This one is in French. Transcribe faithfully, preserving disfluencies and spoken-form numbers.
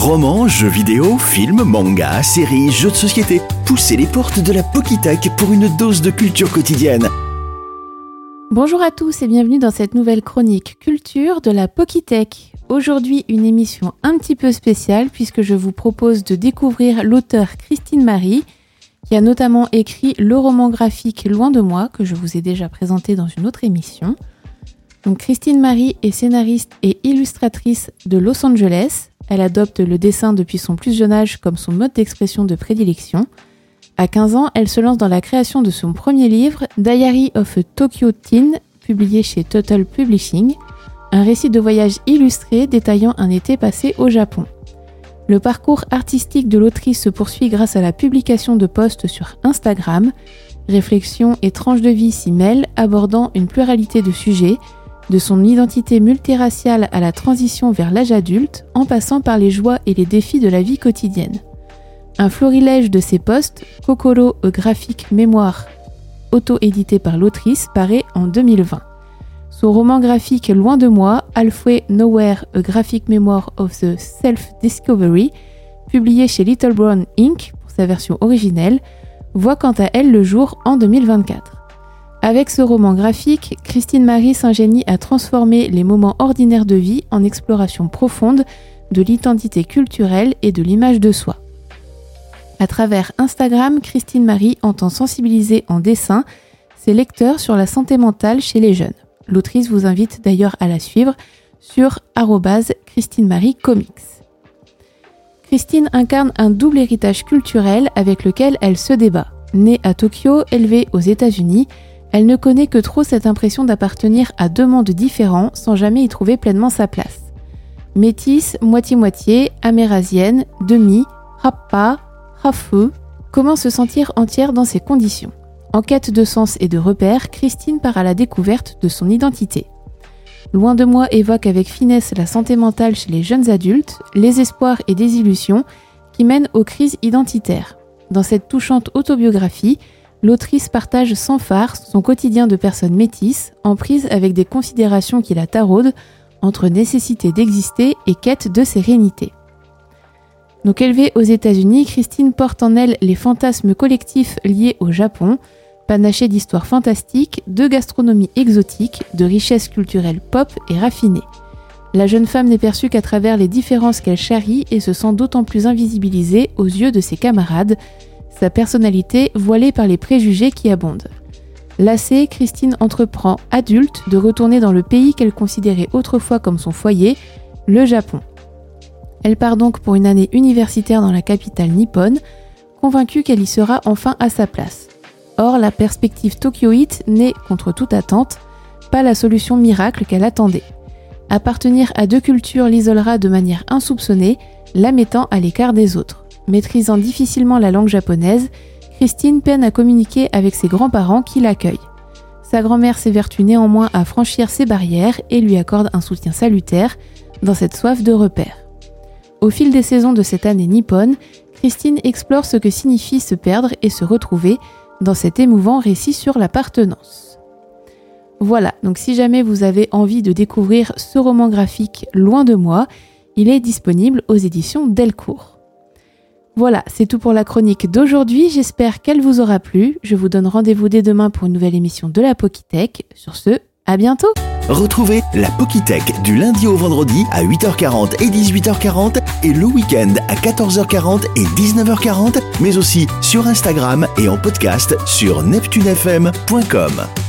Romans, jeux vidéo, films, mangas, séries, jeux de société. Poussez les portes de la Pokitech pour une dose de culture quotidienne. Bonjour à tous et bienvenue dans cette nouvelle chronique culture de la Pokitech. Aujourd'hui, une émission un petit peu spéciale puisque je vous propose de découvrir l'auteure Christine Marie, qui a notamment écrit le roman graphique Loin de moi, que je vous ai déjà présenté dans une autre émission. Donc, Christine Marie est scénariste et illustratrice de Los Angeles. Elle adopte le dessin depuis son plus jeune âge comme son mode d'expression de prédilection. À quinze ans, elle se lance dans la création de son premier livre, Diary of a Tokyo Teen, publié chez Total Publishing, un récit de voyage illustré détaillant un été passé au Japon. Le parcours artistique de l'autrice se poursuit grâce à la publication de posts sur Instagram. Réflexions et tranches de vie s'y mêlent, abordant une pluralité de sujets, de son identité multiraciale à la transition vers l'âge adulte, en passant par les joies et les défis de la vie quotidienne. Un florilège de ses posts, Kokoro, a graphic memoir, auto-édité par l'autrice, paraît en deux mille vingt. Son roman graphique Loin de moi, Halfway Nowhere, a graphic memoir of the self-discovery, publié chez Little Brown Incorporated pour sa version originelle, voit quant à elle le jour en deux mille vingt-quatre. Avec ce roman graphique, Christine Marie s'ingénie à transformer les moments ordinaires de vie en exploration profonde de l'identité culturelle et de l'image de soi. À travers Instagram, Christine Marie entend sensibiliser en dessin ses lecteurs sur la santé mentale chez les jeunes. L'autrice vous invite d'ailleurs à la suivre sur arobase Christine Marie Comics. Christine incarne un double héritage culturel avec lequel elle se débat. Née à Tokyo, élevée aux États-Unis, elle ne connaît que trop cette impression d'appartenir à deux mondes différents sans jamais y trouver pleinement sa place. Métisse, moitié-moitié, amérindienne, demi, rappa, rafu, comment se sentir entière dans ces conditions ? En quête de sens et de repères, Christine part à la découverte de son identité. Loin de moi évoque avec finesse la santé mentale chez les jeunes adultes, les espoirs et désillusions qui mènent aux crises identitaires. Dans cette touchante autobiographie, l'autrice partage sans phare son quotidien de personne métisse, en prise avec des considérations qui la taraudent entre nécessité d'exister et quête de sérénité. Donc élevée aux États-Unis, Christine porte en elle les fantasmes collectifs liés au Japon, panachés d'histoires fantastiques, de gastronomie exotique, de richesses culturelles pop et raffinées. La jeune femme n'est perçue qu'à travers les différences qu'elle charrie et se sent d'autant plus invisibilisée aux yeux de ses camarades, sa personnalité voilée par les préjugés qui abondent. Lassée, Christine entreprend, adulte, de retourner dans le pays qu'elle considérait autrefois comme son foyer, le Japon. Elle part donc pour une année universitaire dans la capitale nippone, convaincue qu'elle y sera enfin à sa place. Or, la perspective tokyoïte n'est, contre toute attente, pas la solution miracle qu'elle attendait. Appartenir à deux cultures l'isolera de manière insoupçonnée, la mettant à l'écart des autres. Maîtrisant difficilement la langue japonaise, Christine peine à communiquer avec ses grands-parents qui l'accueillent. Sa grand-mère s'évertue néanmoins à franchir ces barrières et lui accorde un soutien salutaire dans cette soif de repères. Au fil des saisons de cette année nippone, Christine explore ce que signifie se perdre et se retrouver dans cet émouvant récit sur l'appartenance. Voilà, donc si jamais vous avez envie de découvrir ce roman graphique Loin de moi, il est disponible aux éditions Delcourt. Voilà, c'est tout pour la chronique d'aujourd'hui, j'espère qu'elle vous aura plu. Je vous donne rendez-vous dès demain pour une nouvelle émission de la Pokitech. Sur ce, à bientôt. Retrouvez la Pokitech du lundi au vendredi à huit heures quarante et dix-huit heures quarante et le week-end à quatorze heures quarante et dix-neuf heures quarante, mais aussi sur Instagram et en podcast sur neptune f m point com.